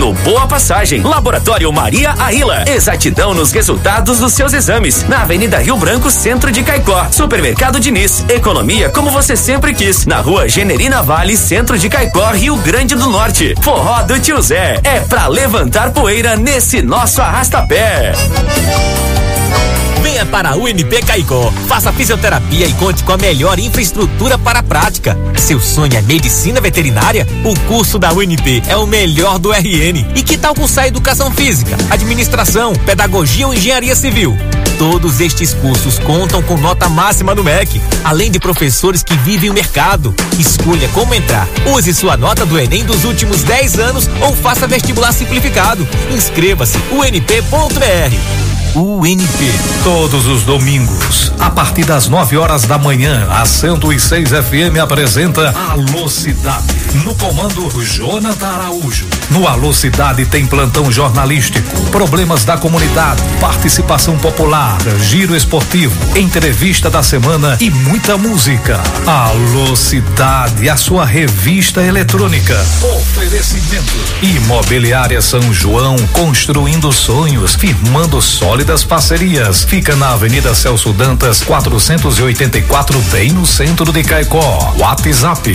Instituto Boa Passagem. Laboratório Maria Aila. Exatidão nos resultados dos seus exames. Na Avenida Rio Branco, centro de Caicó. Supermercado Diniz. Economia como você sempre quis. Na Rua Generina Vale, centro de Caicó, Rio Grande do Norte. Forró do Tio Zé. É pra levantar poeira nesse nosso arrasta-pé. Venha para a UNP Caicó, faça fisioterapia e conte com a melhor infraestrutura para a prática. Seu sonho é medicina veterinária? O curso da UNP é o melhor do RN. E que tal cursar educação física, administração, pedagogia ou engenharia civil? Todos estes cursos contam com nota máxima no MEC, além de professores que vivem o mercado. Escolha como entrar. Use sua nota do Enem dos últimos 10 anos ou faça vestibular simplificado. Inscreva-se unp.br. UNP. Todos os domingos, a partir das 9h da manhã, a 106 FM apresenta Alô Cidade. No comando, Jonathan Araújo. No Alô Cidade tem plantão jornalístico, problemas da comunidade, participação popular, giro esportivo, entrevista da semana e muita música. Alô Cidade, a sua revista eletrônica. Oferecimento: Imobiliária São João, construindo sonhos, firmando sólidas parcerias. Fica na Avenida Celso Dantas, 484, bem no centro de Caicó. WhatsApp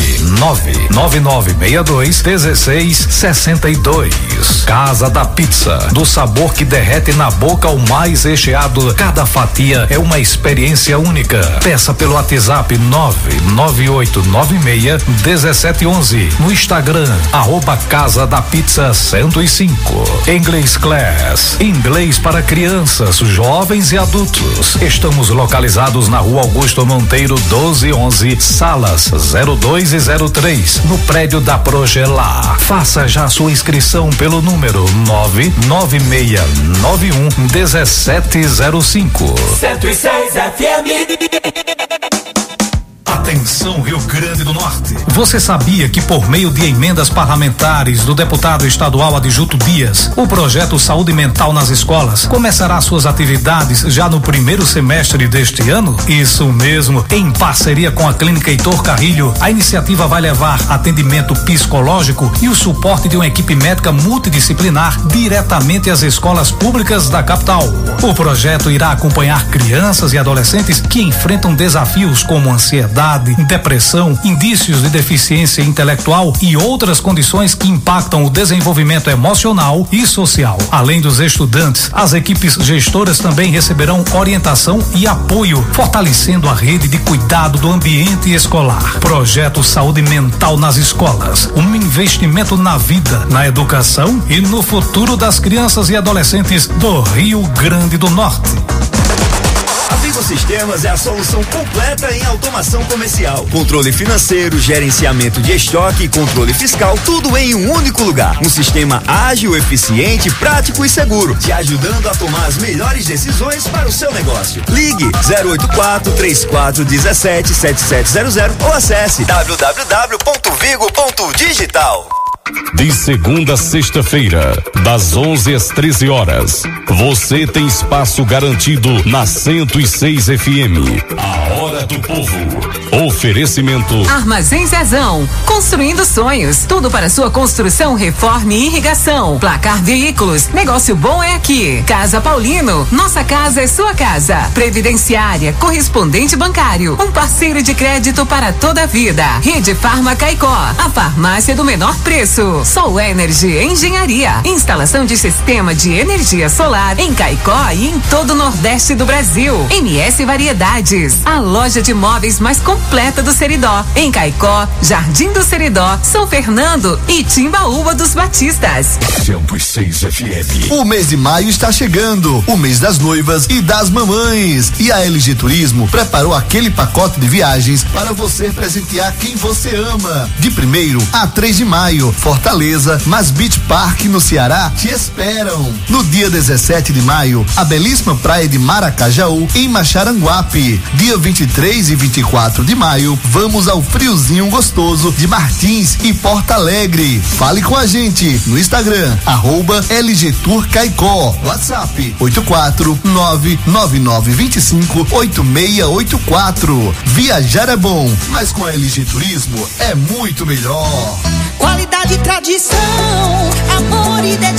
99962-1662. Casa da Pizza, do sabor que derrete na boca ao mais recheado. Cada fatia é uma experiência única. Peça pelo WhatsApp 99896-1711. No Instagram, @Casa da Pizza 105. English Class, inglês para crianças, jovens e adultos. Estamos localizados na Rua Augusto Monteiro 1211, salas 02 e 03, no prédio da Progelar. Faça já sua inscrição pelo número 99691-1705. 106 FM. Atenção, Rio Grande do Norte. Você sabia que por meio de emendas parlamentares do deputado estadual Adjuto Dias, o projeto Saúde Mental nas Escolas começará suas atividades já no primeiro semestre deste ano? Isso mesmo, em parceria com a Clínica Heitor Carrilho, a iniciativa vai levar atendimento psicológico e o suporte de uma equipe médica multidisciplinar diretamente às escolas públicas da capital. O projeto irá acompanhar crianças e adolescentes que enfrentam desafios como ansiedade, depressão, indícios de deficiência intelectual e outras condições que impactam o desenvolvimento emocional e social. Além dos estudantes, as equipes gestoras também receberão orientação e apoio, fortalecendo a rede de cuidado do ambiente escolar. Projeto Saúde Mental nas Escolas, um investimento na vida, na educação e no futuro das crianças e adolescentes do Rio Grande do Norte. A Vivo Sistemas é a solução completa em automação comercial. Controle financeiro, gerenciamento de estoque e controle fiscal, tudo em um único lugar. Um sistema ágil, eficiente, prático e seguro, te ajudando a tomar as melhores decisões para o seu negócio. Ligue 084-3417-7700 ou acesse www.vigo.digital. De segunda a sexta-feira, das 11 às 13 horas, você tem espaço garantido na 106 FM. A Hora do Povo. Oferecimento: Armazém Zezão, construindo sonhos, tudo para sua construção, reforma e irrigação. Placar Veículos, negócio bom é aqui. Casa Paulino, nossa casa é sua casa. Previdenciária, correspondente bancário, um parceiro de crédito para toda a vida. Rede Farma Caicó, a farmácia do menor preço. Sol Energy Engenharia, instalação de sistema de energia solar em Caicó e em todo o Nordeste do Brasil. MS Variedades, a loja de móveis mais completa do Seridó, em Caicó, Jardim do Seridó, São Fernando e Timbaúba dos Batistas. 106 FM. O mês de maio está chegando, o mês das noivas e das mamães, e a LG Turismo preparou aquele pacote de viagens para você presentear quem você ama. De 1º a 3 de maio, Fortaleza, Mas Beach Park no Ceará te esperam. No dia 17 de maio, a belíssima praia de Maracajaú em Maxaranguape. Dia 23 e 24 de maio, vamos ao friozinho gostoso de Martins e Porto Alegre. Fale com a gente no Instagram, @LG Tour Caicó. WhatsApp 84999258684. Viajar é bom, mas com a LG Turismo é muito melhor. Qualidade, tradição, amor e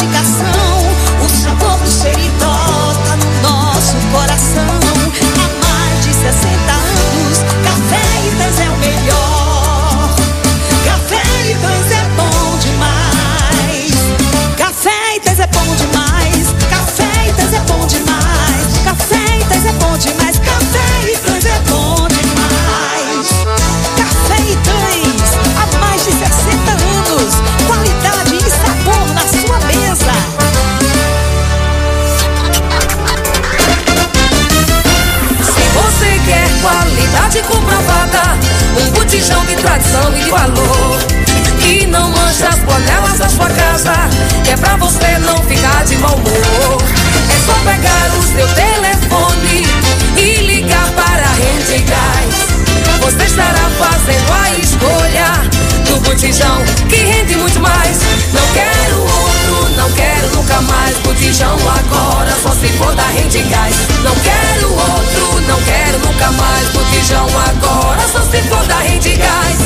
Rede Gás. Não quero outro, não quero nunca mais. Botijão agora, só se for da Rede Gás.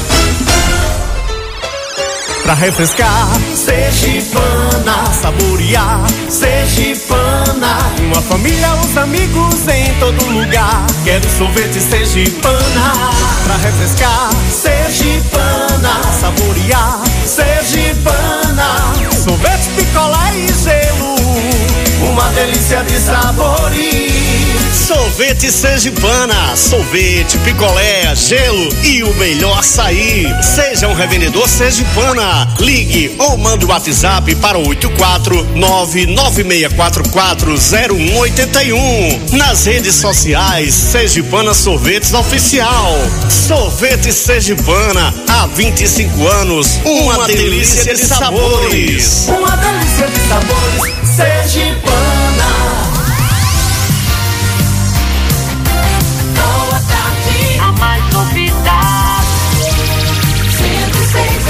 Pra refrescar, Sergipana, saborear, Sergipana. Uma família, os amigos em todo lugar. Quero sorvete Sergipana. Pra refrescar, Sergipana, saborear, Sergipana. Sorvete, picolé e gelo, uma delícia de sabores. Sorvete Sergipana, sorvete, picolé, gelo e o melhor açaí. Seja um revendedor Sergipana. Ligue ou mande o WhatsApp para o 849-9644-0181. Nas redes sociais, Sergipana Sorvetes Oficial. Sorvete Sergipana, há 25 anos, uma delícia de sabores. Uma delícia de sabores, Sergipana. Boa tarde, a mais novidade, 106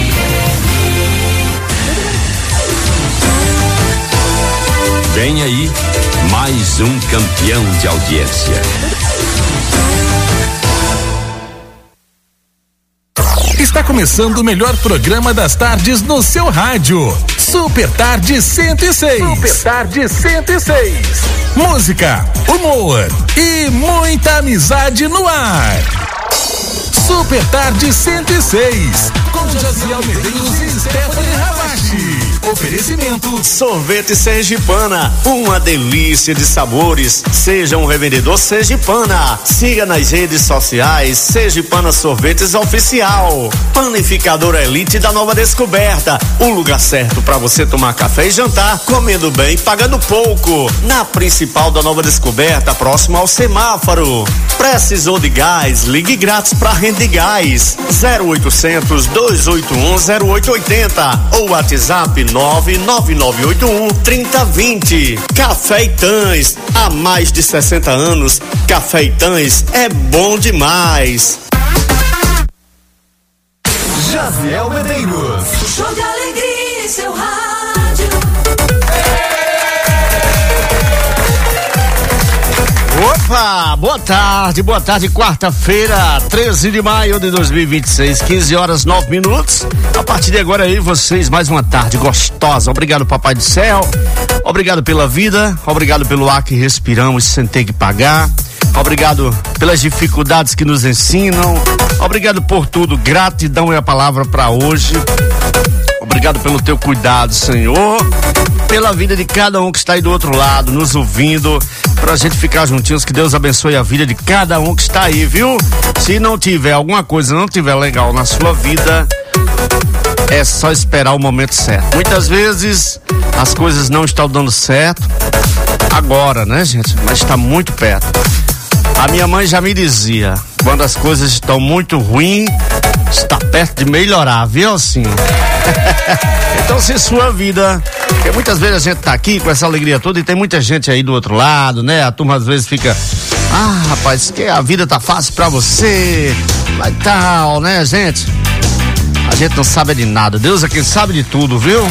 Vem aí, mais um campeão de audiência. Está começando o melhor programa das tardes no seu rádio. Super Tarde 106. Super Tarde 106. Música, humor e muita amizade no ar. Super Tarde 106. Com Josiel Medeiros e Stephanie Ravache. Oferecimento Sorvete Sergipana, uma delícia de sabores. Seja um revendedor Sergipana. Siga nas redes sociais Sergipana Sorvetes Oficial. Panificadora Elite da Nova Descoberta, o lugar certo para você tomar café e jantar, comendo bem, pagando pouco. Na principal da Nova Descoberta, próximo ao semáforo. Precisou de gás? Ligue grátis para Rede Gás 0800-281-0880 ou WhatsApp 99981-3020. Café Itãs, há mais de 60 anos, Café Itãs é bom demais. Josiel Medeiros. Show de alegria em seu rádio. Opa, boa tarde, quarta-feira, 13 de maio de 2026, 15 horas 9 minutos. A partir de agora aí, vocês, mais uma tarde gostosa. Obrigado, Papai do Céu. Obrigado pela vida, obrigado pelo ar que respiramos sem ter que pagar. Obrigado pelas dificuldades que nos ensinam. Obrigado por tudo. Gratidão é a palavra para hoje. Obrigado pelo teu cuidado, Senhor. Pela vida de cada um que está aí do outro lado, nos ouvindo, pra gente ficar juntinhos. Que Deus abençoe a vida de cada um que está aí, viu? Se não tiver alguma coisa, não tiver legal na sua vida, é só esperar o momento certo. Muitas vezes as coisas não estão dando certo agora, né, gente? Mas está muito perto. A minha mãe já me dizia, quando as coisas estão muito ruins, está perto de melhorar, viu, assim? Então, se sua vida, porque muitas vezes a gente tá aqui com essa alegria toda e tem muita gente aí do outro lado, né? A turma às vezes fica, rapaz, que a vida tá fácil pra você, vai tal, né, gente? A gente não sabe de nada, Deus é quem sabe de tudo, viu?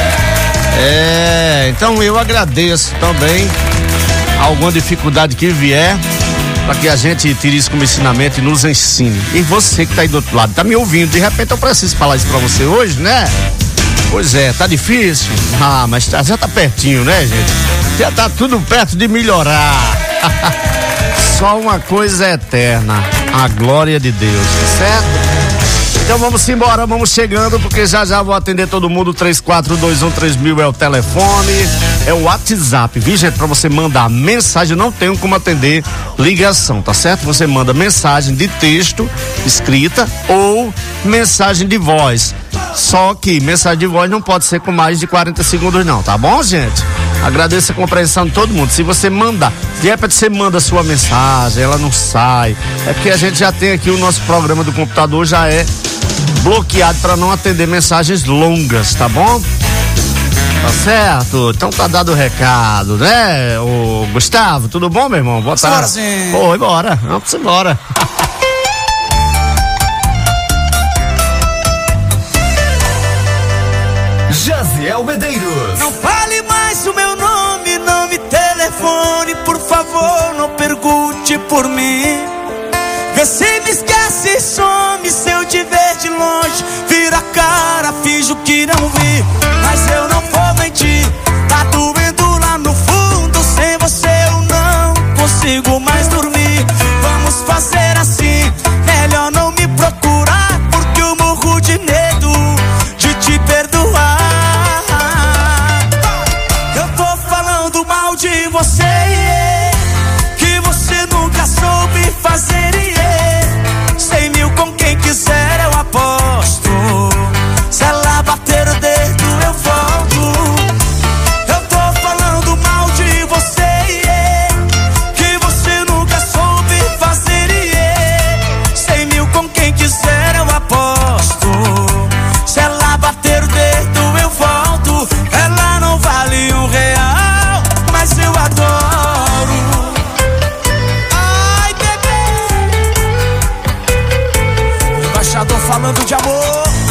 Então eu agradeço também alguma dificuldade que vier, para que a gente tire isso como ensinamento e nos ensine. E você que tá aí do outro lado, tá me ouvindo, de repente eu preciso falar isso pra você hoje, né? Pois é, tá difícil? Mas já tá pertinho, né, gente? Já tá tudo perto de melhorar. Só uma coisa é eterna, a glória de Deus, certo? Então vamos embora, vamos chegando, porque já vou atender todo mundo. 34213000 é o telefone, é o WhatsApp, viu, gente? Pra você mandar mensagem, não tenho como atender ligação, tá certo? Você manda mensagem de texto, escrita, ou mensagem de voz. Só que mensagem de voz não pode ser com mais de 40 segundos não, tá bom, gente? Agradeço a compreensão de todo mundo. Se você mandar, de repente você manda a sua mensagem, ela não sai, é porque a gente já tem aqui o nosso programa do computador, já é bloqueado para não atender mensagens longas, tá bom? Tá certo? Então tá dado o recado, né? O Gustavo, tudo bom, meu irmão? Boa tarde. Oi, bora. Vamos embora. Josiel Medeiros. Não fale mais o meu nome, não me telefone. favor, não pergunte por mim. Vê se me esquece, some. Se eu te ver de longe, vira a cara, finjo que não vi. Mas eu não vou mentir, tá doendo lá no fundo. Sem você eu não consigo mais dormir. Vamos fazer assim, melhor não me procurar, porque eu morro de medo de te perdoar. Eu tô falando mal de você, que você nunca soube fazer. 100 mil com quem quiser eu aposto. Se ela bater o dedo eu volto. Eu tô falando mal de você, que você nunca soube fazer. 100 mil com quem quiser eu aposto. Se ela bater o dedo eu volto. Ela não vale R$1, mas eu adoro. Ai, bebê, embaixador falando de amor.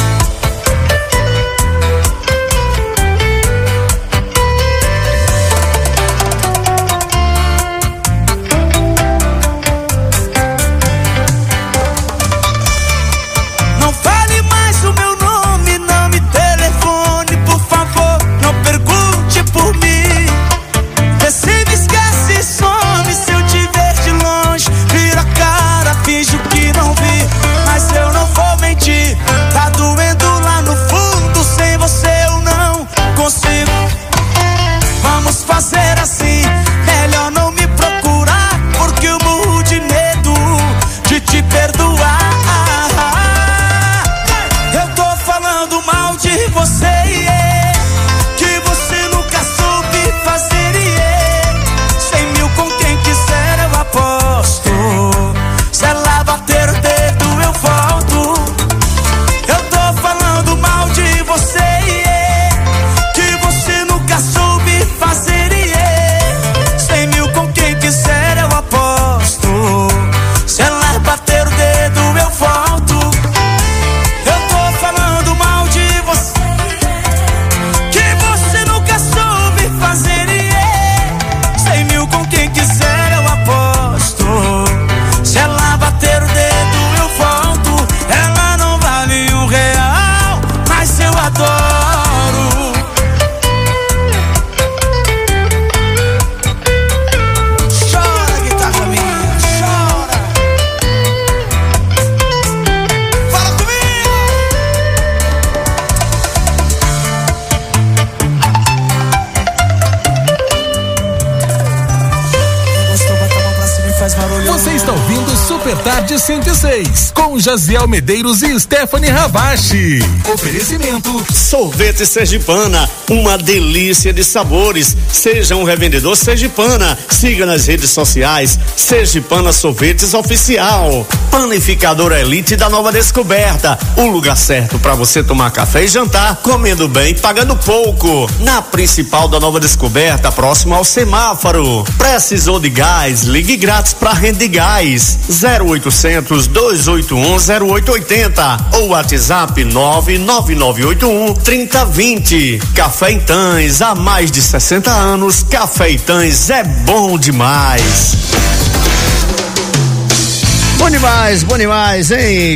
Não fale mais o meu nome, não me telefone, por favor, não pergunte por mim. Vê se me esquece, some. Se eu te ver de longe, vira a cara, finjo que não vi. Mas eu não vou mentir, tá doendo lá no fundo. Sem você eu não consigo. Vamos fazer assim, melhor não me procurar, porque eu morro de medo de te perdoar. Eu tô falando mal de você, que você nunca soube fazer. 100 mil com quem quiser eu aposto. Se ela bater o dedo eu volto. Eu tô falando mal de você, que você nunca soube fazer. 100 mil com quem quiser eu aposto. Se ela bater o dedo eu volto. Eu tô falando mal de você, que você nunca soube fazer. 100 mil com quem quiser eu aposto. Se ela bater o dedo eu volto. Ela não vale R$1, mas eu adoro. Chora, guitarra minha, chora. Fala comigo. Gostou, bota a mão pra cima e faz barulho. Você está ouvindo Super Tarde 106, com Jaziel Medeiros e Stephanie Ravache. Oferecimento Sorvete Sergipana, uma delícia de sabores. Seja um revendedor Sergipana. Siga nas redes sociais Sergipana Sorvetes Oficial. Panificadora Elite da Nova Descoberta, o lugar certo para você tomar café e jantar, comendo bem, pagando pouco. Na principal da Nova Descoberta, próximo ao semáforo. Precisou de gás? Ligue grátis para Rede Gás. 0800 281 0880 ou WhatsApp 99981 3020. Café Itãs, há mais de 60 anos, Café Itãs é bom demais. Bom demais, hein?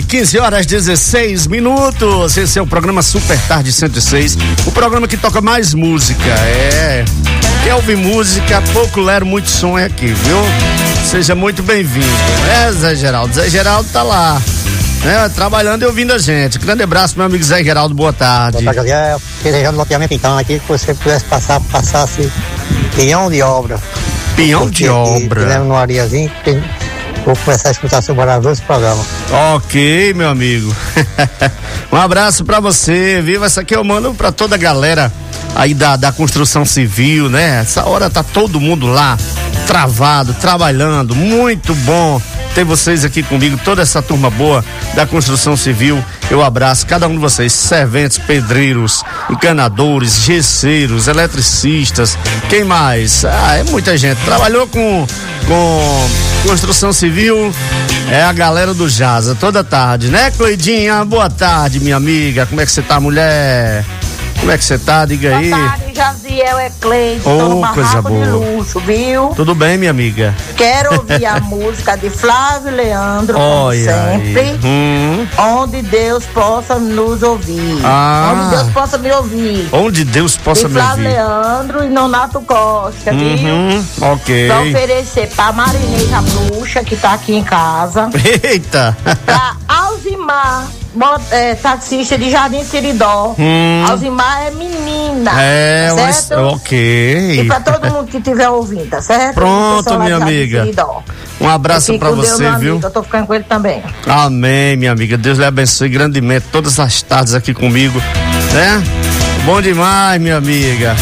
15h16. Esse é o programa Super Tarde 106, o programa que toca mais música. Quer ouvir música, pouco lero, muito som é aqui, viu? Seja muito bem-vindo, né, Zé Geraldo? Zé Geraldo tá lá, né? Trabalhando e ouvindo a gente. Grande abraço, meu amigo Zé Geraldo, boa tarde. Boa tarde, Zé. Desejando loteamento então aqui, que você pudesse passasse pinhão de obra. Pinhão de obra. Fizemos no Ariazinho, vou começar a escutar seu maravilhoso programa. Ok, meu amigo. Um abraço pra você, viu? Essa aqui eu mando pra toda a galera aí da construção civil, né? Essa hora tá todo mundo lá, travado, trabalhando. Muito bom ter vocês aqui comigo, toda essa turma boa da construção civil. Eu abraço cada um de vocês, serventes, pedreiros, encanadores, gesseiros, eletricistas, quem mais? É muita gente. Trabalhou com construção civil, é a galera do Jaza, toda tarde, né, Cleidinha? Boa tarde, minha amiga. Como é que você tá, mulher? Como é que você tá? Diga aí. Boa tarde, Jaziel, é Cleide. Oh, no coisa barraco boa. de luxo, viu? Tudo bem, minha amiga? Quero ouvir a música de Flávio Leandro, como sempre. Onde Deus possa nos ouvir. Onde Deus possa me ouvir. Onde Deus possa me ouvir. Flávio Leandro e Nonato Costa, viu? Ok. Pra oferecer pra Marinês a bruxa, que tá aqui em casa. Eita! Pra Alzimar, taxista de Jardim Seridó. Alzimar é menina. Certo? Ok. E pra todo mundo que estiver ouvindo, tá certo? Pronto, minha amiga. Um abraço pra você, viu? Eu tô ficando com ele também. Amém, minha amiga. Deus lhe abençoe grandemente todas as tardes aqui comigo, né? Bom demais, minha amiga.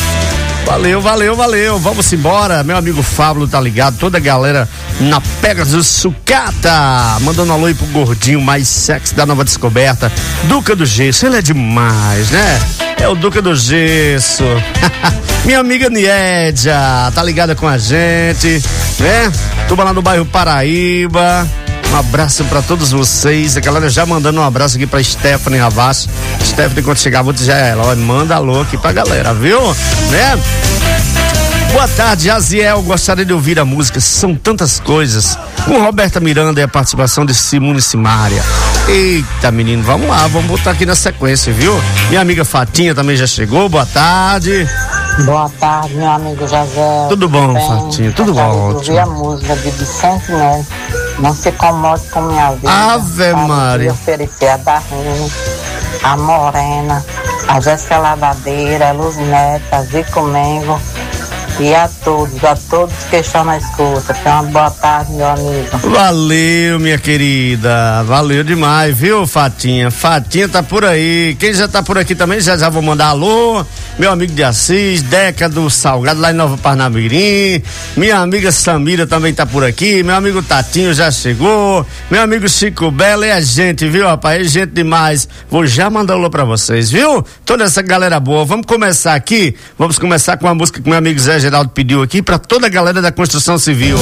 Valeu. Vamos embora. Meu amigo Fábio tá ligado. Toda a galera na Pegasus Sucata. Mandando um alô aí pro gordinho mais sexy da Nova Descoberta. Duca do Gesso. Ele é demais, né? É o Duca do Gesso. Minha amiga Niédia. Tá ligada com a gente, né? Turma lá no bairro Paraíba. Um abraço pra todos vocês. A galera já mandando um abraço aqui pra Stephanie Ravaz. Stephanie, quando chegar, vou dizer a ela, ó, manda alô aqui pra galera, viu? Né? Boa tarde, Aziel. Gostaria de ouvir a música São Tantas Coisas, com Roberta Miranda e a participação de Simone Simaria. Eita, menino, vamos lá, vamos botar aqui na sequência, viu? Minha amiga Fatinha também já chegou. Boa tarde. Boa tarde, meu amigo José. Tudo bom, Fatinha? Tudo bom? Ouvir a música de Vicente Neto. Não se incomode com minha vida. Ave Maria. E oferecer a Darlene, a Morena, a Jéssica Lavadeira, a Luz Neta, a Zico Mengo e a todos que estão na escuta. Tenha uma boa tarde, meu amigo. Valeu, minha querida. Valeu demais, viu, Fatinha? Fatinha tá por aí. Quem já tá por aqui também, já vou mandar alô. Meu amigo de Assis, Deca do Salgado, lá em Nova Parnamirim. Minha amiga Samira também tá por aqui. Meu amigo Tatinho já chegou. Meu amigo Chico Belo, é gente, viu, rapaz? É gente demais. Vou já mandar alô pra vocês, viu? Toda essa galera boa. Vamos começar aqui. Vamos começar com uma música que meu amigo Zé Geraldo pediu aqui pra toda a galera da construção civil,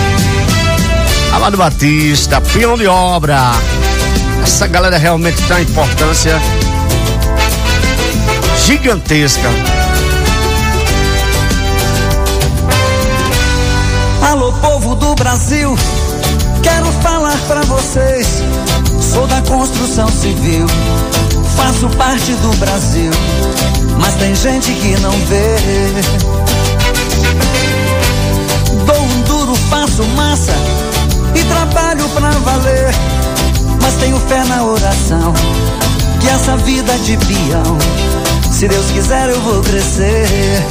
ó. Amado Batista, peão de obra. Essa galera realmente tem uma importância gigantesca. Alô, povo do Brasil, quero falar pra vocês. Sou da construção civil, faço parte do Brasil, mas tem gente que não vê. Dou um duro, faço massa e trabalho pra valer, mas tenho fé na oração que essa vida de peão, se Deus quiser eu vou crescer.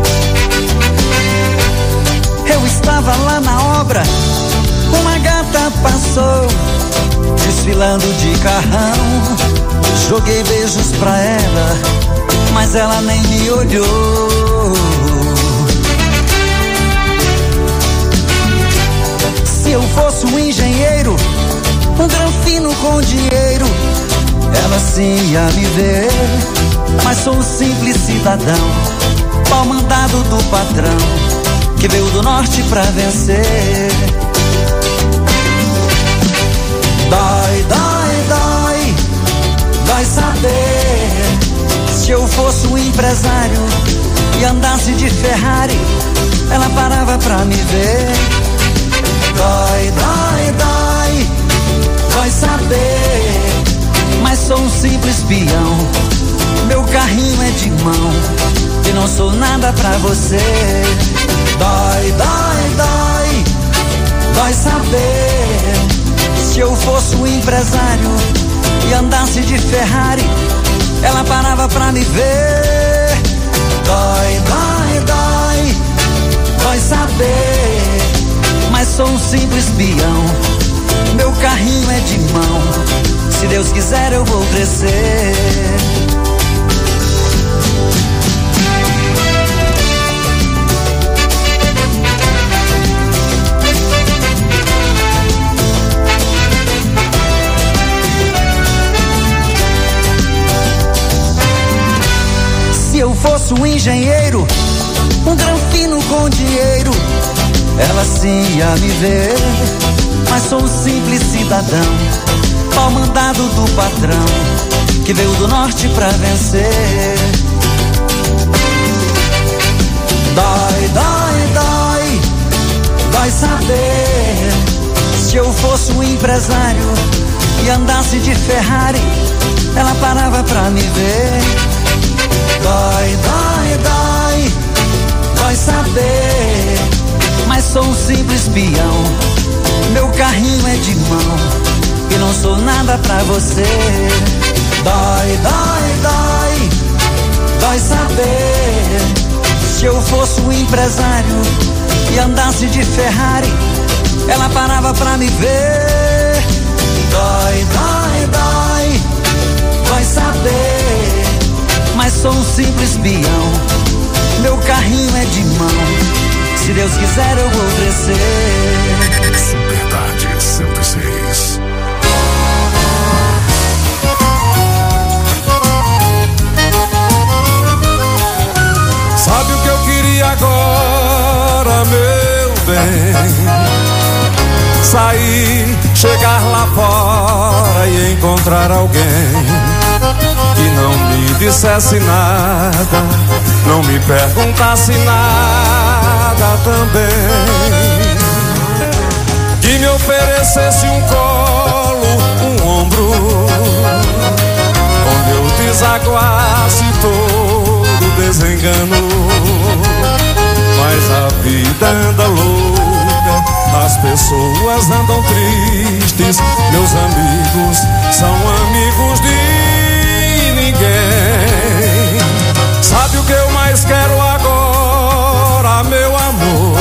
Eu estava lá na obra, uma gata passou, desfilando de carrão. Joguei beijos pra ela, mas ela nem me olhou. Se eu fosse um engenheiro, um granfino com dinheiro, ela sim ia me ver. Mas sou um simples cidadão, pau mandado do patrão, que veio do norte pra vencer. Dói, dói, dói, dói saber. Se eu fosse um empresário e andasse de Ferrari, ela parava pra me ver. Dói, dói, dói, dói saber. Mas sou um simples peão, meu carrinho é de mão, e não sou nada pra você. Dói, dói, dói, dói saber. Se eu fosse um empresário e andasse de Ferrari, ela parava pra me ver. Dói, dói, dói, dói saber. Mas sou um simples peão, meu carrinho é de mão, se Deus quiser eu vou crescer. Se eu fosse um engenheiro, um granfino com dinheiro, ela sim ia me ver. Mas sou um simples cidadão, pau mandado do patrão, que veio do norte pra vencer. fosse um empresário e andasse de Ferrari, ela parava pra me ver. Dói, dói, dói, dói saber, mas sou um simples peão. Meu carrinho é de mão e não sou nada pra você. Dói, dói, dói, dói saber. Se eu fosse um empresário e andasse de Ferrari, ela parava pra me ver. Dói, dói, dói, dói saber, mas sou um simples peão. Meu carrinho é de mão, se Deus quiser eu vou crescer. Superdade 106. Sabe o que eu queria agora, meu bem? Sair, chegar lá fora e encontrar alguém que não me dissesse nada, não me perguntasse nada também, que me oferecesse um colo, um ombro, onde eu desaguasse todo desengano. Mas a vida anda louca, as pessoas andam tristes, meus amigos são amigos de ninguém. Sabe o que eu mais quero agora, meu amor?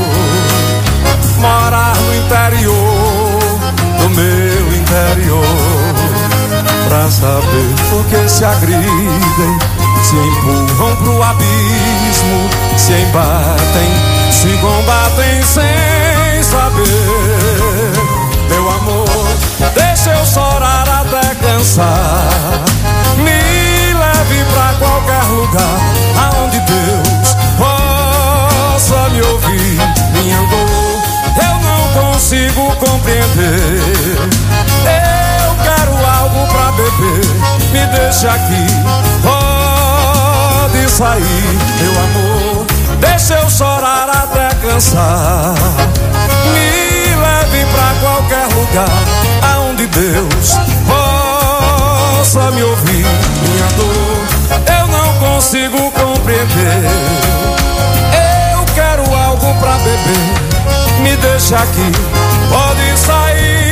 Morar no interior, no meu interior, pra saber por que se agridem, se empurram pro abismo, se embatem, se combatem sem saber. Meu amor, deixa eu chorar até cansar, me leve pra qualquer lugar aonde Deus possa me ouvir. Minha dor eu não consigo compreender, eu quero algo pra beber, me deixa aqui, pode sair. Meu amor, deixa eu chorar até cansar, me leve pra qualquer lugar aonde Deus possa me ouvir. Minha dor eu não consigo compreender, eu quero algo pra beber, me deixa aqui, pode sair.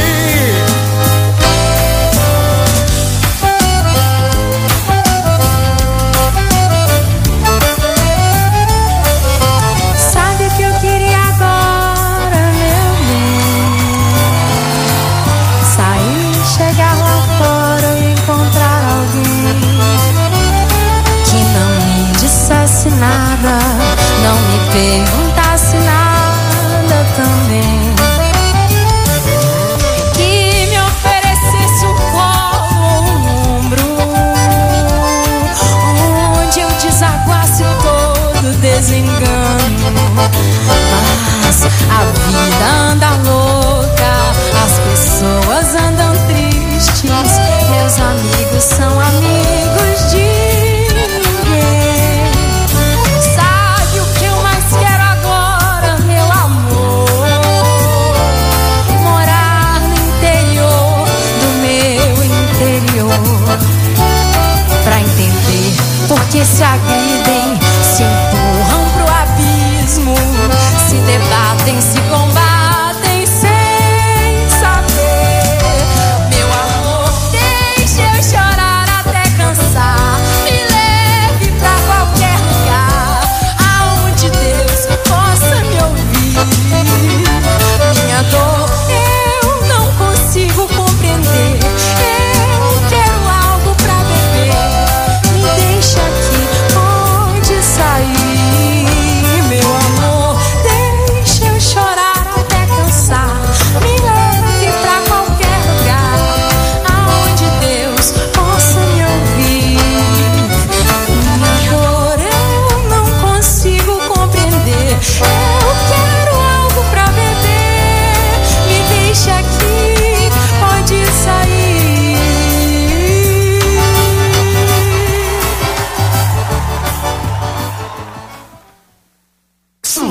Nada, não me perguntasse nada também, que me oferecesse um colo, um ombro, onde eu desaguasse todo desengano. Mas a vida anda louca, as pessoas andam tristes, meus amigos são amigos de pra entender porque se agridem, se empurram pro abismo, se debatem, se combatem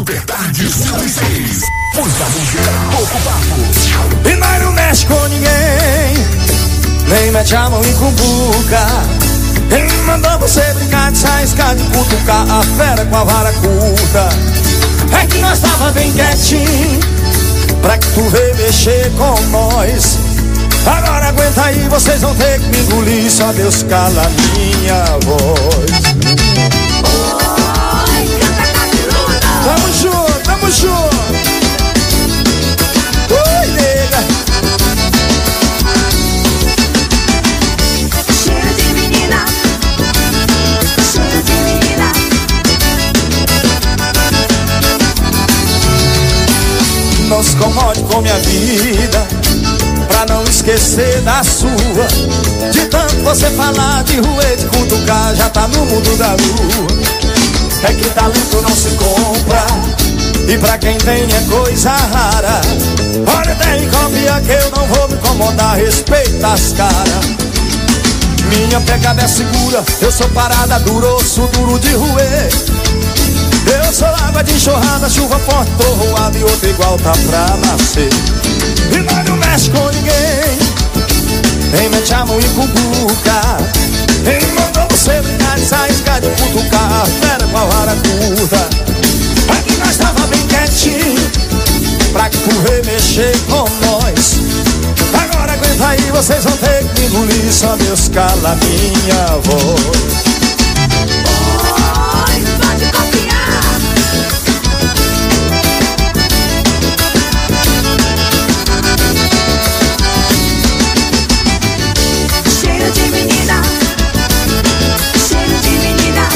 Super Tarde 106. Muita música, pouco papo. E nós não mexe com ninguém, nem mete a mão em cumbuca. Quem mandou você brincar de saiscar, de cutucar a fera com a vara curta? É que nós tava bem quietinho, pra que tu veio mexer com nós. Agora aguenta aí, vocês vão ter que me engolir, só Deus cala minha voz. Oi, canta cabeluda. Tamo junto, tamo junto. Ui, nega. Cheiro de menina, cheiro de menina. Não se incomode com minha vida, pra não esquecer da sua. De tanto você falar de rua e de cutucar, já tá no mundo da lua. É que talento não se compra, e pra quem tem é coisa rara. Olha, tem copia que eu não vou me incomodar, respeita as caras. Minha pegada é segura, eu sou parada dura, osso duro de roer. Eu sou água de enxurrada, chuva forte, torroada e outra igual tá pra nascer. E nós não mexe com ninguém, nem mete a mão em cumbuca. Quem mandou você brincar de saiscar, de cutucar a fera com a vara curta? Aqui nós tava bem quietinho, pra que tu veio mexer com nós. Agora aguenta aí, vocês vão ter que me engolir, só Deus cala minha voz. Oi, pode confiar. Cheiro de menina, cheiro de menina.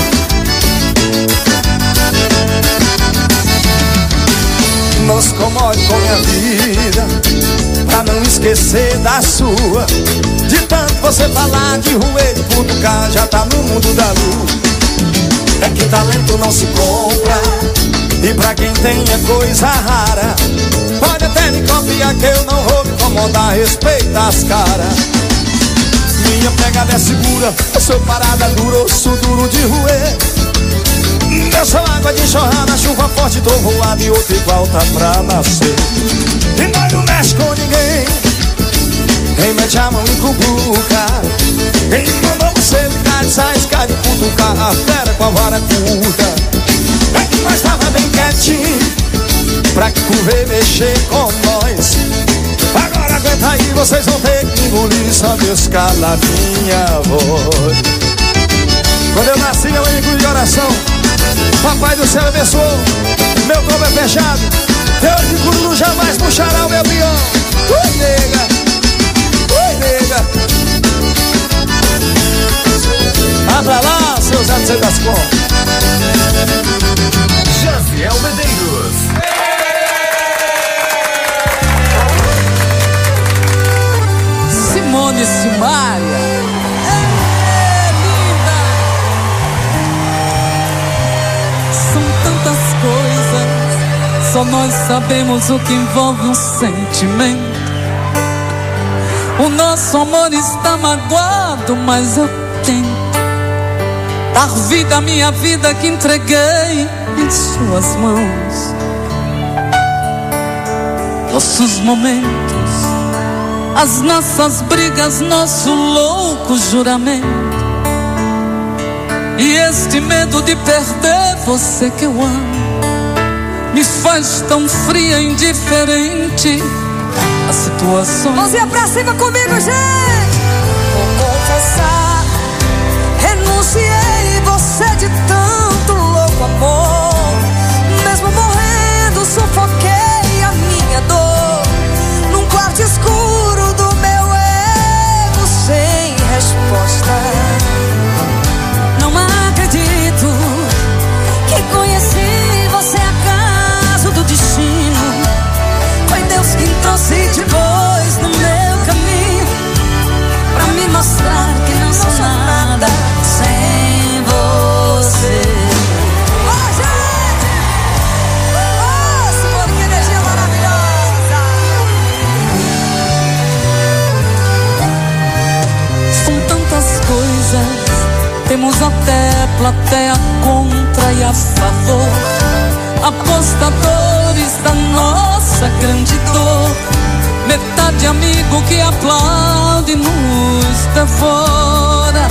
Não se incomode com minha vida, pra não esquecer da sua. De tanto você falar de rua e de cutucar, já tá no mundo da lua. É que talento não se compra, e pra quem tem é coisa rara. Pode até me copiar que eu não vou me incomodar, respeita as caras. Minha pegada é segura, eu sou parada dura, osso duro de roer. Eu sou água de enxurrada, chuva forte, trovoada e outra igual tá pra nascer. E nós não mexe com ninguém, quem mete a mão em cumbuca. Quem mandou você brincar de saiscar, de cutucar a fera com a vara curta? É que nós tava bem quietinho, pra que tu veio mexer com nós. Agora aguenta aí, vocês vão ter que engolir, só Deus cala minha voz. Quando eu nasci, eu lembro de oração. Papai do céu abençoou, meu corpo é fechado. Deus de curu jamais puxará o meu pião. Ui, nega, ui, nega. Abra lá, seus atos sem das contas. Jaziel Medeiros. Simone Simaria. Só nós sabemos o que envolve um sentimento. O nosso amor está magoado, mas eu tento dar vida à minha vida que entreguei em suas mãos. Nossos momentos, as nossas brigas, nosso louco juramento. E este medo de perder você que eu amo me faz tão fria e indiferente a situação. Mãozinha pra cima comigo, gente! Vou confessar, renunciei você de tanto louco amor. Mesmo morrendo, sufoquei a minha dor num quarto escuro do meu ego sem resposta. Não acredito que conheci você acaso do destino. Foi Deus quem trouxe de voz no meu caminho pra me mostrar que não sou nada sem você. de amigo que aplaude e nos devora.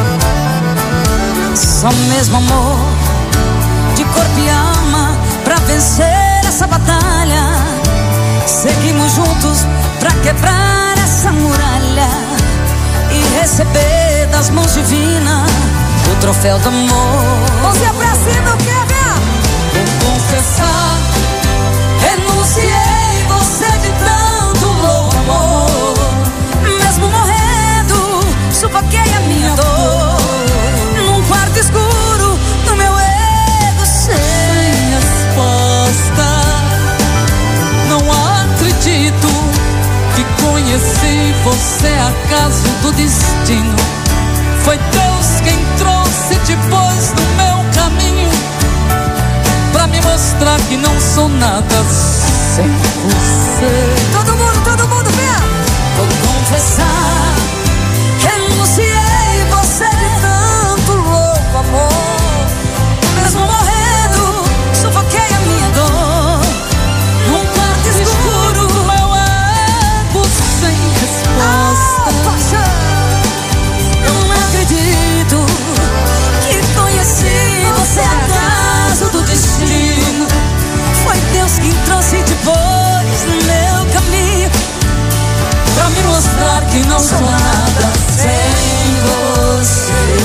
Só mesmo amor de corpo e alma pra vencer essa batalha. Seguimos juntos pra quebrar essa muralha e receber das mãos divinas o troféu do amor. Você pra cima, eu quero ver. Vou confessar, renunciei você de tanto louco amor. Mesmo morrendo, sufoquei a minha dor num quarto escuro do meu ego sem resposta. Não acredito que conheci você, acaso do destino. Foi Deus quem trouxe depois do meu caminho pra me mostrar que não sou nada sem você. Todo mundo, vem! Vou confessar, renunciei você de tanto louco amor. Mesmo morrendo, sufoquei a minha dor num quarto escuro, meu ego sem resposta. Não acredito que conheci você, acaso do destino. Foi Deus quem trouxe depois no meu caminho pra me mostrar que não sou nada sem você.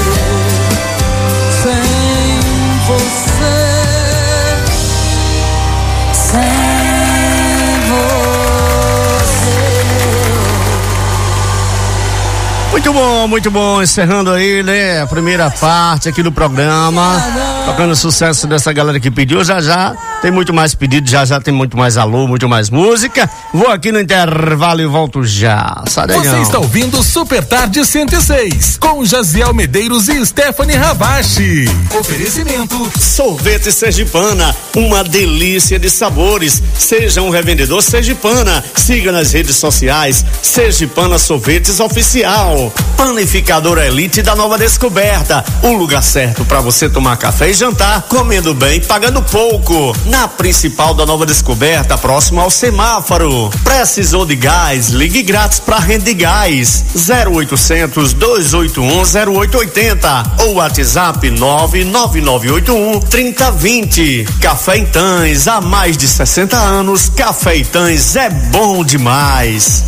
Sem você. Sem você. Muito bom, encerrando aí, né, a primeira parte aqui do programa, tocando o sucesso dessa galera que pediu. Já tem muito mais pedido, já tem muito mais alô, muito mais música. Vou aqui no intervalo e volto já. Você está ouvindo Super Tarde 106, com Jaziel Medeiros e Stephanie Ravache. Oferecimento Sorvete Sergipana, uma delícia de sabores. Seja um revendedor Sergipana. Siga nas redes sociais Sergipana Sorvetes Oficial. Panificadora Elite da Nova Descoberta, o lugar certo para você tomar café e jantar, comendo bem, pagando pouco. Na principal da Nova Descoberta, próximo ao semáforo. Precisou de gás? Ligue grátis para Rede Gás 0800 281 0880 ou WhatsApp 99981 3020. Café em Tães, há mais de 60 anos, Café em Tães é bom demais.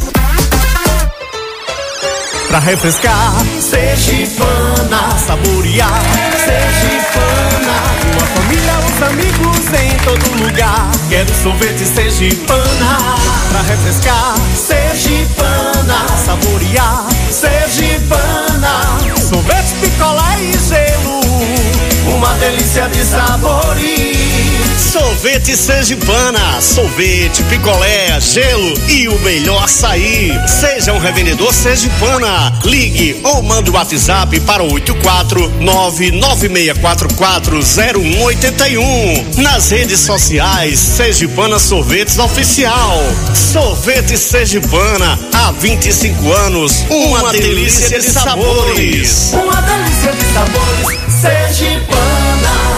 Pra refrescar, Sergipana, saborear, Sergipana, uma família, os amigos em todo lugar. Quero sorvete Sergipana. Pra refrescar, Sergipana, saborear, Sergipana, sorvete, picolé e gelo, uma delícia de sabores. Sorvete Sergipana, sorvete, picolé, gelo e o melhor açaí. Seja um revendedor Sergipana. Ligue ou mande o WhatsApp para o 84996440181. Nas redes sociais Sergipana Sorvetes Oficial. Sorvete Sergipana, há 25 anos, uma delícia de sabores. Uma delícia de sabores, Sergipana.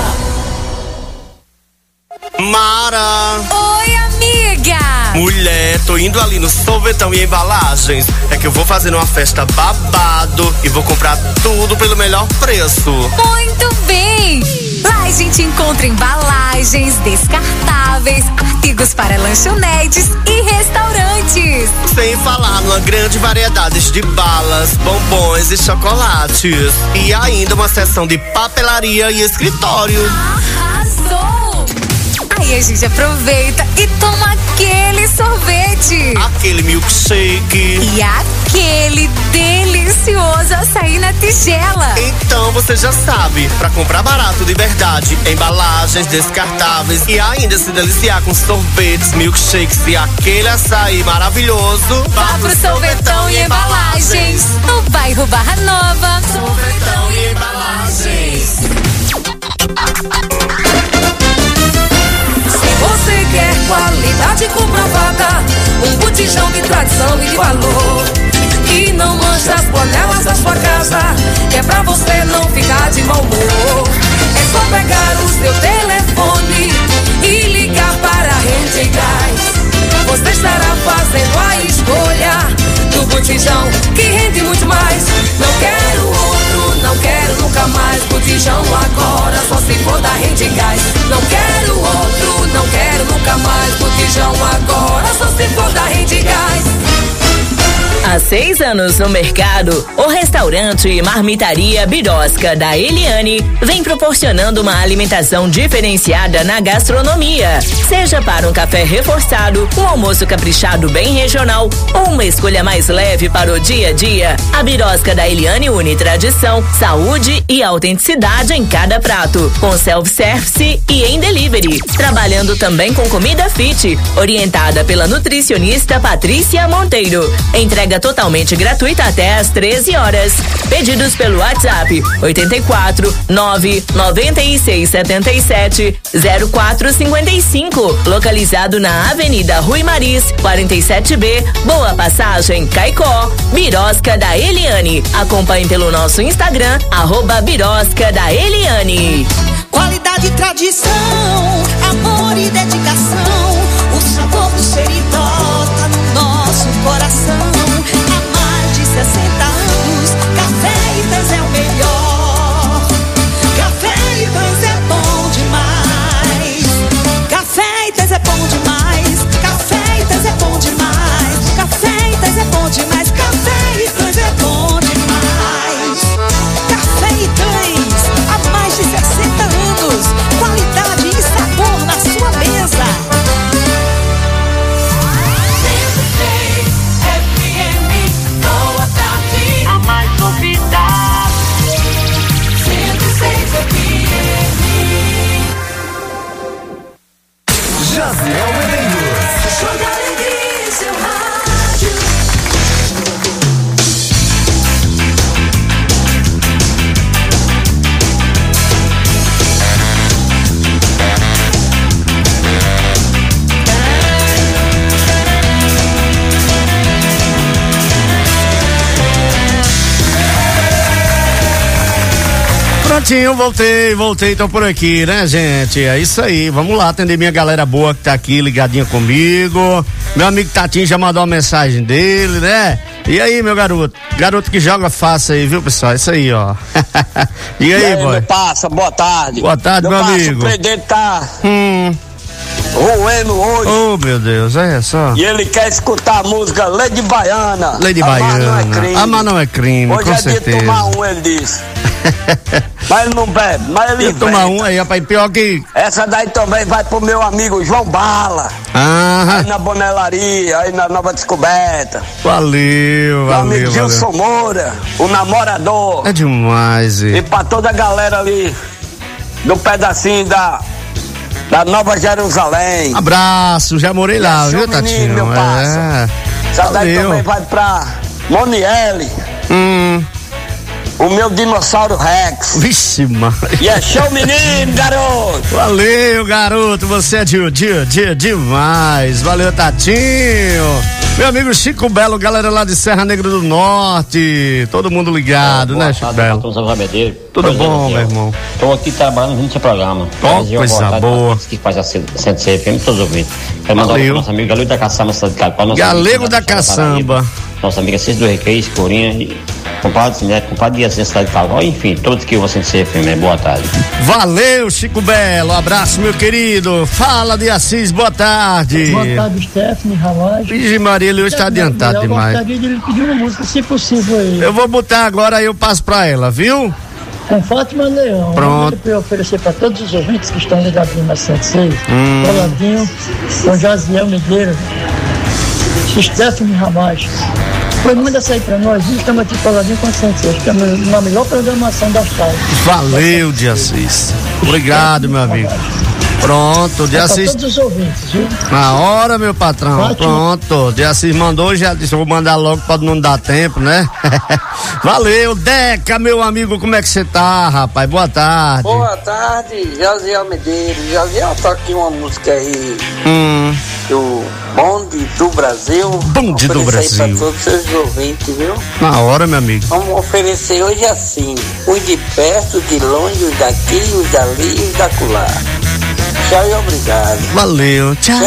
Mara. Oi, amiga. Mulher, tô indo ali no Sorvetão e Embalagens. É que eu vou fazer uma festa babado e vou comprar tudo pelo melhor preço. Muito bem. Lá a gente encontra embalagens, descartáveis, artigos para lanchonetes e restaurantes. Sem falar numa grande variedade de balas, bombons e chocolates. E ainda uma seção de papelaria e escritório. Arrasou! Aí a gente aproveita e toma aquele sorvete. Aquele milkshake. E aquele delicioso açaí na tigela. Então você já sabe, pra comprar barato de verdade, embalagens descartáveis e ainda se deliciar com sorvetes, milkshakes e aquele açaí maravilhoso, vá pro Sorvetão e Embalagens, no bairro Barra Nova. Sorvetão e Embalagens. Você quer qualidade comprovada, um botijão de tradição e de valor, que não mancha as panelas da sua casa, que é pra você não ficar de mau humor. É só pegar o seu telefone e ligar para a Rede Gás. Você estará fazendo a escolha Rendigás. Não quero outro, não quero nunca mais. Botijão agora só se for da Rendigás. Há 6 anos no mercado, o restaurante e marmitaria Birosca da Eliane vem proporcionando uma alimentação diferenciada na gastronomia. Seja para um café reforçado, um almoço caprichado bem regional ou uma escolha mais leve para o dia a dia, a Birosca da Eliane une tradição, saúde e autenticidade em cada prato, com self-service e em delivery. Trabalhando também com comida fit, orientada pela nutricionista Patrícia Monteiro. Entrega totalmente gratuita até às 13 horas. Pedidos pelo WhatsApp 84 996 77 0455. Localizado na Avenida Rui Maris, 47B, Boa Passagem, Caicó. Birosca da Eliane. Acompanhe pelo nosso Instagram, @Birosca da Eliane. Qualidade, tradição, amor e dedicação. O sabor do Seridó tá no nosso coração. Há mais de 60 anos, Café Itanhs é o melhor. Café Itanhs é bom demais. Café Itanhs é bom demais. Café Itanhs é bom demais. Café Itanhs é bom demais. Café Itanhs é bom demais. Café Itanhs, há mais de 60 anos. Qualidade e sabor na sua mesa. Jaziel Medeiros. Joga alegria em seu rádio. Prontinho, voltei, tô por aqui, né, gente? É isso aí, vamos lá atender minha galera boa que tá aqui ligadinha comigo. Meu amigo Tatinho já mandou uma mensagem dele, né? E aí, meu garoto? Garoto que joga fácil aí, viu, pessoal? Isso aí, ó. E aí, boy? Meu passa, boa tarde. Boa tarde, meu amigo. O presidente tá roendo hoje. Oh, meu Deus, é só. E ele quer escutar a música Lady Baiana. Lady Baiana. Amar não é crime, hoje com é certeza. dia de tomar um, ele disse. Mas ele não bebe, mas ele tomar um aí, rapaz, pior que... Essa daí também vai pro meu amigo João Bala. Aham. Aí na Bonelaria, aí na Nova Descoberta. Valeu. Meu amigo Gilson Moura, o namorador. É demais, E pra toda a galera ali, do pedacinho da Nova Jerusalém. Abraço, já morei lá, viu, Tatinho? Meu parça. Essa daí também vai pra Moniele. O meu dinossauro Rex. Vixe, mano. E é show, menino, garoto. Valeu, garoto. Você é demais. Valeu, Tatinho. Meu amigo Chico Belo, galera lá de Serra Negra do Norte. Todo mundo ligado, né, Chico Belo? Tudo bom, meu irmão? Estou aqui trabalhando no seu programa. Coisa boa. Que faz a Centro FM, todos ouvindo. Quero mandar pro nosso amigo Galego da Caçamba, cidade de Caicó. Galego da Caçamba. Nossa amiga Cícero do Requeiro, Corinha e compadre Neto, compadre Dias, cidade de Caicó. Enfim, todos que você Centro FM. Boa tarde. Valeu, Chico Belo. Abraço, meu querido. Fala de Assis, boa tarde. Boa tarde, Stephanie, Ramage. Virgem Maria, ele hoje está adiantado demais. Eu gostaria de lhe pedir uma música, se possível aí. Eu vou botar agora, aí eu passo pra ela, viu? Com Fátima Leão. Pronto. Para oferecer para todos os ouvintes que estão ligadinhos na 106, Coladinho, com Jaziel Medeiros, Stephanie Ramage. Manda essa aí pra nós, estamos aqui coladinho com a 106, estamos na melhor programação das tardes. Valeu, de Assis. Obrigado, meu amigo. Pronto, de Assis. Todos os ouvintes, viu? Na hora, meu patrão. Pronto, de Assis mandou, já disse, eu vou mandar logo pra não dar tempo, né? Valeu, Deca, meu amigo, como é que você tá, rapaz? Boa tarde. Boa tarde, Jaziel Medeiros. Jaziel, toca aqui uma música aí do Bonde do Brasil. Bonde do Brasil. Aí pra todos os seus ouvintes, viu? Na hora, meu amigo. Vamos oferecer hoje assim, os de perto, de longe, os daqui, os dali, os da acolá. Tchau e obrigado. Valeu, tchau.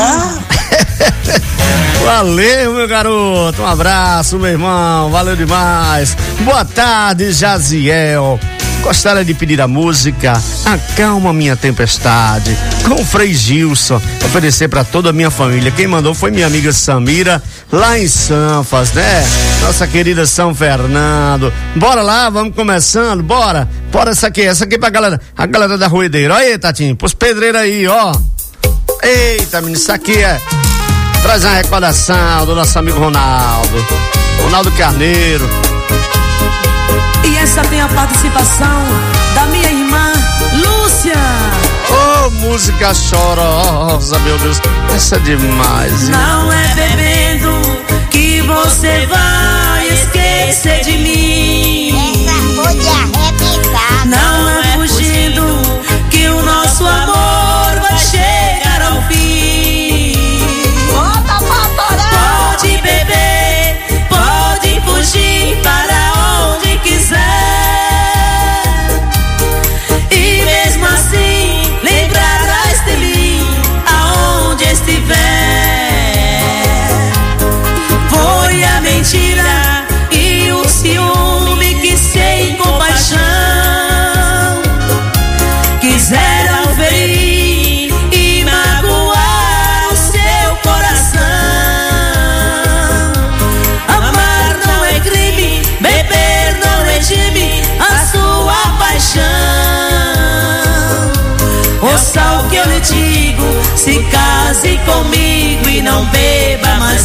Valeu, meu garoto. Um abraço, meu irmão. Valeu demais. Boa tarde, Jaziel. Gostaria de pedir a música Acalma Minha Tempestade, com o Frei Gilson, oferecer para toda a minha família. Quem mandou foi minha amiga Samira, lá em Sanfas, né? Nossa querida São Fernando. Bora lá, vamos começando, bora essa aqui pra galera, a galera da Ruedeira. Olha aí, Tatinho, pros pedreiros aí, ó. Eita, menino, isso aqui traz uma recordação do nosso amigo Ronaldo Carneiro. E essa tem a participação da minha irmã Lúcia. Oh, música chorosa, meu Deus, essa é demais. Não é bebendo que você vai esquecer de mim. Essa foi arrebentada. Não é fugindo que o nosso amor vai chegar ao fim. Pode beber, pode fugir para onde quiser. E mesmo assim lembrarás de mim aonde estiver. Foi a mentira e o ciúme que sem compaixão quiseram ferir e magoar o seu coração. Amar não é crime, beber não regime a sua paixão. Ouça o que eu lhe digo, se case comigo e não beba mais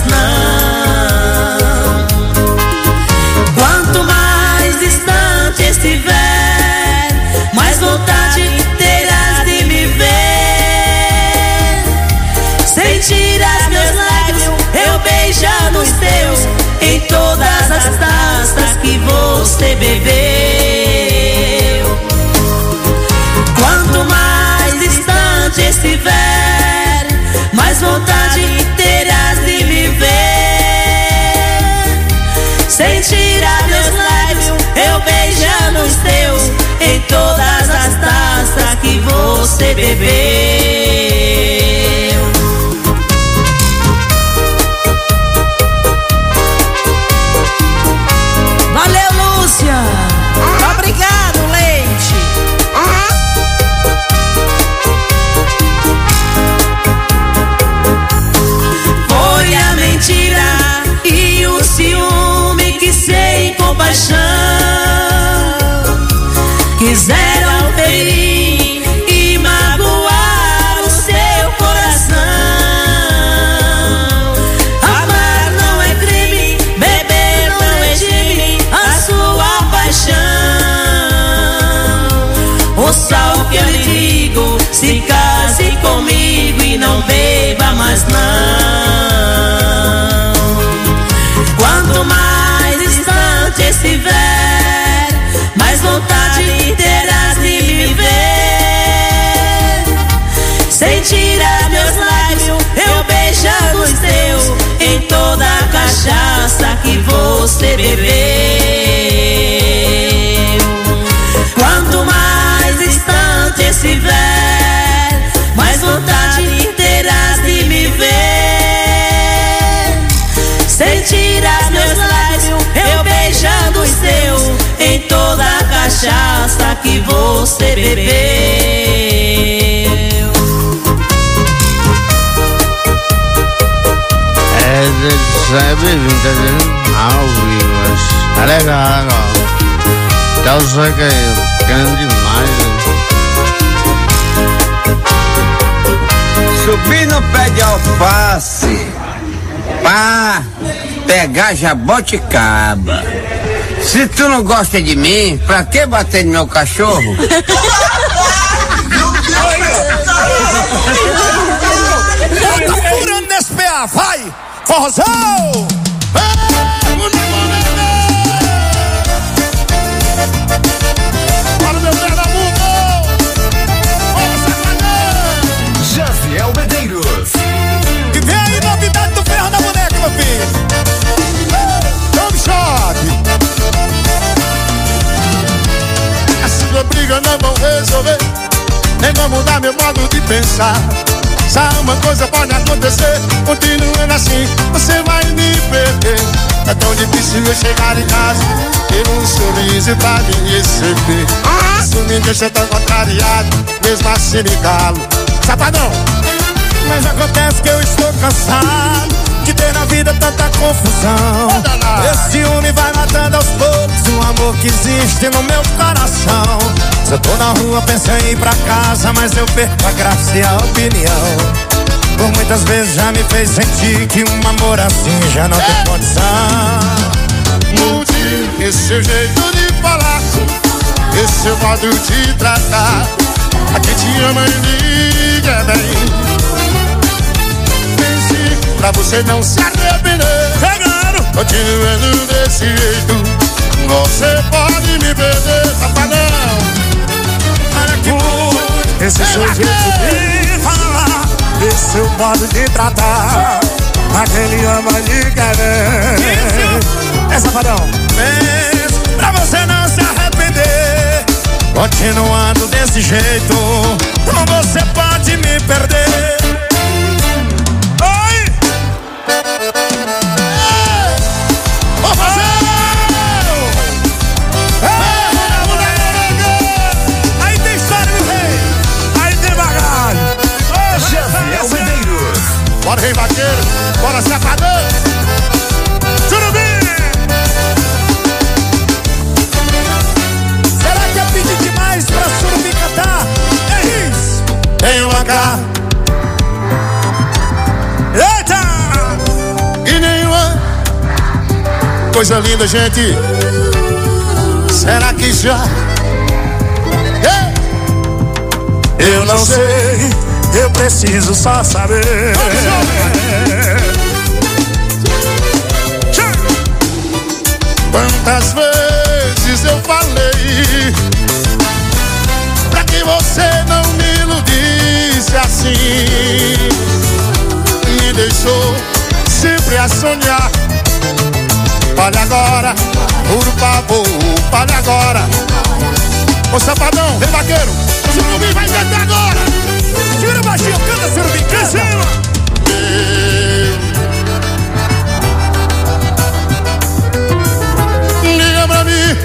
não. Quanto mais distante estiver, mais vontade terás de me ver. Sentirás meus lábios, eu beijando os teus, em todas as taças que você bebeu. Quanto mais distante estiver, mais vontade terás de me ver. Sentirás meus lábios, eu beijando os teus, em todas as taças que você bebeu. Valeu, Lúcia. Obrigado, Leite. Foi a mentira e o ciúme que sem compaixão quiseram ferir e magoar o seu coração. Amar não é crime, beber não é regime a sua paixão. Ouça o que eu lhe digo, se case comigo e não beba mais não. Quanto mais distante estiver, mais vontade terás de me ver. Sentirás meus lábios, eu beijando os teus, em toda a cachaça que você bebeu. Quanto mais distante estiver, mais vontade terás de me ver. Sentirás meus lábios, eu beijando os teus, em toda a cachaça que você bebeu. É bem-vindo ao vivo, tá legal, ó. Tá o zóio grande demais, né? Subi no pé de alface pra pegar jaboticaba. Se tu não gosta de mim, pra que bater no meu cachorro? Tá furando nesse PA, vai! Forrozão! Para meu Pernambuco! Jaziel Medeiros. E vem aí novidade do ferro da boneca, meu filho! Tome choque! Essa briga não vão resolver, nem vão mudar meu modo de pensar. Só uma coisa pode acontecer, continuando assim, você vai me perder. É tão difícil eu chegar em casa, ter um sorriso pra me receber. Isso me deixa tão contrariado, mesmo assim me calo. Safadão! Mas acontece que eu estou cansado de ter na vida tanta confusão. Esse ciúme vai matando aos poucos o amor que existe no meu coração. Se eu tô na rua penso em ir pra casa, mas eu perco a graça e a opinião. Por muitas vezes já me fez sentir que um amor assim já não tem condição. Mude esse seu jeito de falar, esse seu modo de tratar. A quem te ama e liga bem. Pense pra você não se arrepender. Continuando desse jeito, você pode me perder, safadão. Olha que mude esse seu jeito de falar, esse seu modo de tratar. Aquele ama e quer. É safadão. Mas pra você não se arrepender, continuando desse jeito, você pode me perder. Oi! Vou fazer! Aí tem história do rei, aí tem bagagem. Javiel Medeiros. Bora, rei vaqueiro, bora, safadão. Surubim! Será que é pedir demais pra Surubim cantar? É isso! Tem uma cá. Eita! E nenhuma coisa linda, gente. Será que já? Eu não sei, eu preciso só saber. Quantas vezes eu falei pra que você não me iludisse assim? Me deixou sempre a sonhar. Fale agora, por favor, fale agora. Ô safadão, vem vaqueiro, o Surubim vai cantar agora. Tira baixinho, canta Surubim, canta. Liga pra mim.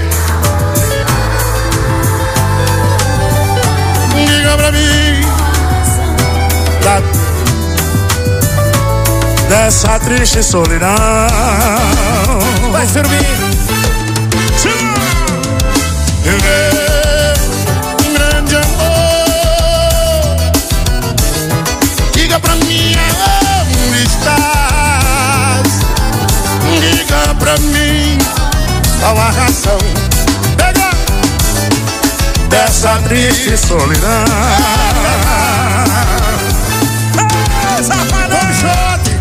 Liga pra mim. Dessa triste solidão. Vai, Surubim. Um grande amor. Diga pra mim onde estás. Diga pra mim qual a razão. Pega dessa triste solidão. Safadão, shot.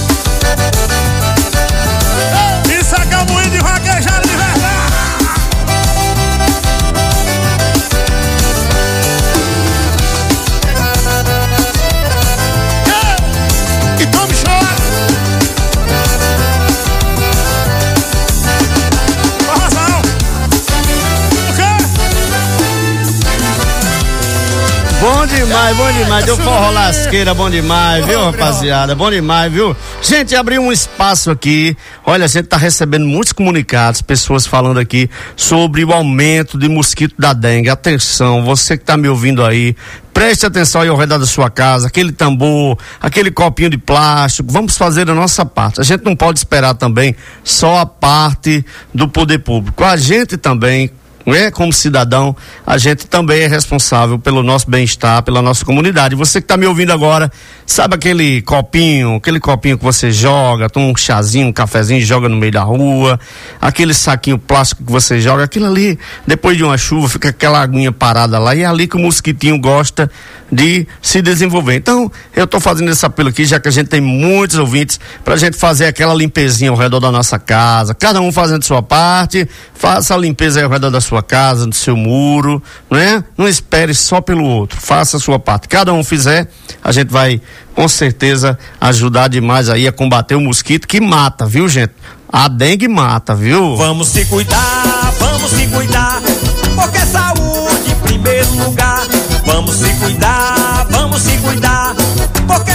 Isso aqui é um moinho de vaquejada de verdade. E tome shot. Com razão. O quê? Bom demais, deu forró lasqueira, bom demais, viu, rapaziada, bom demais, viu? Gente, abriu um espaço aqui, olha, a gente tá recebendo muitos comunicados, pessoas falando aqui sobre o aumento de mosquito da dengue. Atenção, você que tá me ouvindo aí, preste atenção aí ao redor da sua casa, aquele tambor, aquele copinho de plástico, vamos fazer a nossa parte. A gente não pode esperar também só a parte do poder público, a gente também, como cidadão, a gente também é responsável pelo nosso bem-estar, pela nossa comunidade. Você que está me ouvindo agora, sabe aquele copinho que você joga, toma um chazinho, um cafezinho, joga no meio da rua, aquele saquinho plástico que você joga, aquilo ali, depois de uma chuva, fica aquela aguinha parada lá, e é ali que o mosquitinho gosta de se desenvolver. Então, eu estou fazendo esse apelo aqui, já que a gente tem muitos ouvintes, pra gente fazer aquela limpezinha ao redor da nossa casa, cada um fazendo sua parte, faça a limpeza aí ao redor da sua casa, do seu muro, né? Não espere só pelo outro, faça a sua parte. Cada um fizer, a gente vai com certeza ajudar demais aí a combater o mosquito que mata, viu, gente? A dengue mata, viu? Vamos se cuidar, porque saúde em primeiro lugar. Vamos se cuidar, porque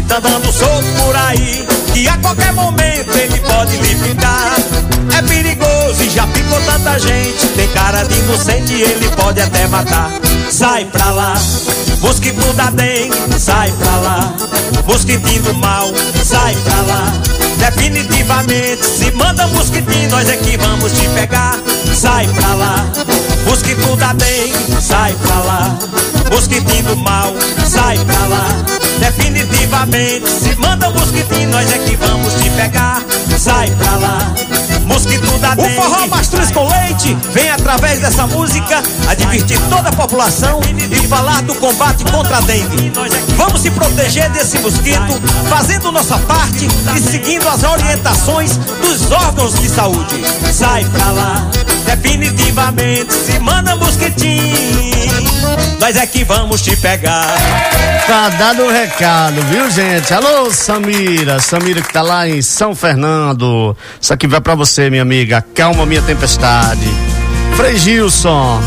tá andando solto por aí, que a qualquer momento ele pode lhe pintar. É perigoso e já picou tanta gente, tem cara de inocente e ele pode até matar. Sai pra lá, mosquito da dengue, sai pra lá. Mosquitinho do mal, sai pra lá. Definitivamente, se manda mosquitinho, nós é que vamos te pegar. Sai pra lá, mosquito da dengue, sai pra lá. Mosquitinho do mal, sai pra lá. Definitivamente, se manda mosquitinho, nós é que vamos te pegar. Sai pra lá, mosquito da dengue. O forró Mastruz com Leite vem através dessa música a divertir toda a população e falar do combate contra a dengue. Vamos se proteger desse mosquito, fazendo nossa parte e seguindo as orientações dos órgãos de saúde. Sai pra lá, definitivamente, se manda mosquitinho, nós é que vamos te pegar. Tá dado o recado, viu, gente? Alô, Samira que tá lá em São Fernando. Isso aqui vai pra você, minha amiga. Calma minha tempestade. Frei Gilson.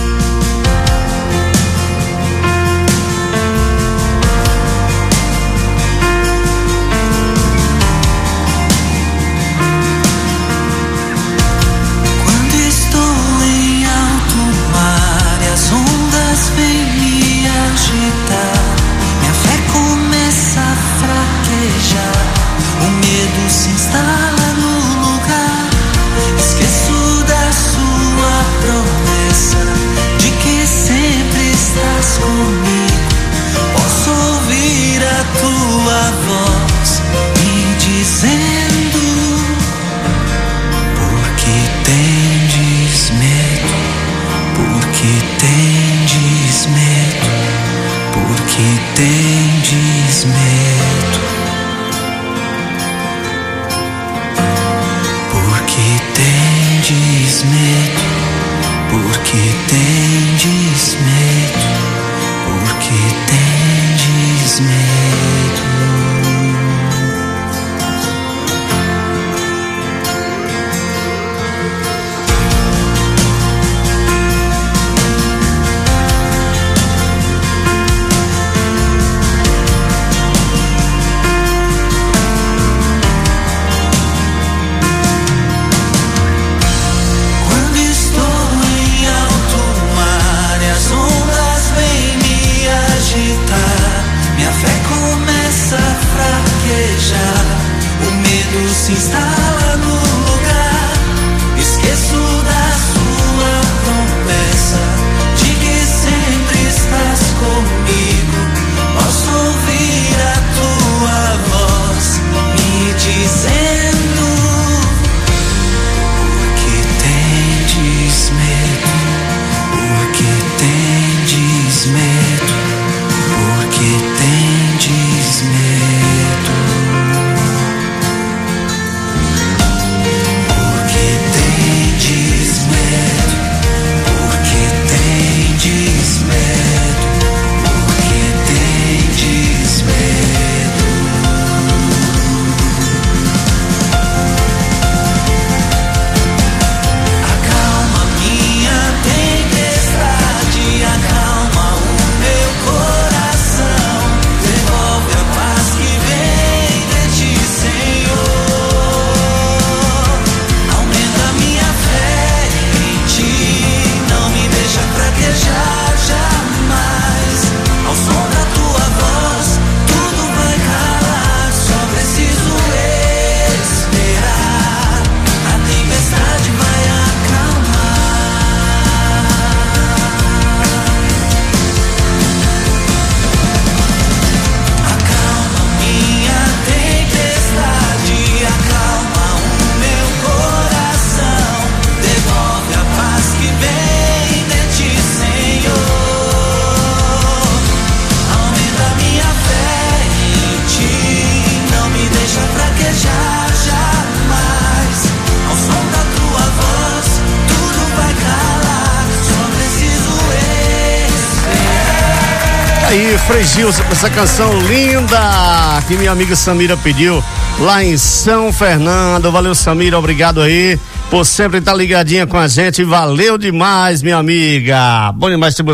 Aí, Frei Gilson, essa canção linda que minha amiga Samira pediu lá em São Fernando. Valeu, Samira, obrigado aí por sempre estar ligadinha com a gente. Valeu demais, minha amiga. Bom demais ter